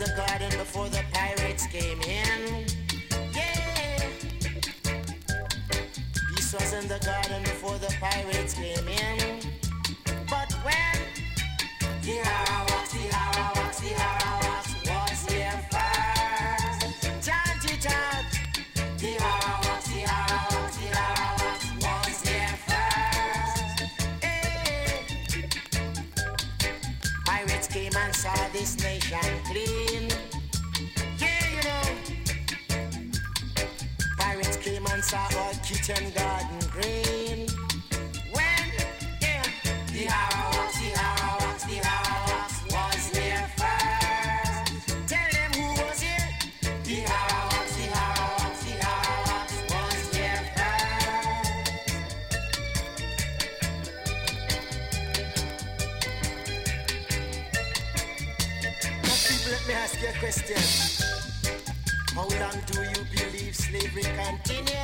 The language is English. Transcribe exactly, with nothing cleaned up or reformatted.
the garden before the pirates came in. Yeah. Peace was in the garden before the pirates came in. But when the Arawaks, the Arawaks, the Arawaks was here first. Chant it out. The Arawaks, the Arawaks, the Arawaks was here first. Hey. Pirates came and saw this nation clean. Yeah, you know. Pirates came and saw our kitchen garden green. When, yeah, the Arawaks, the Arawaks, the Arawaks was here first. Tell them who was here. The Arawaks, the Arawaks, the Arawaks was here first. Now people, let me ask you a question. How long do you believe slavery continues?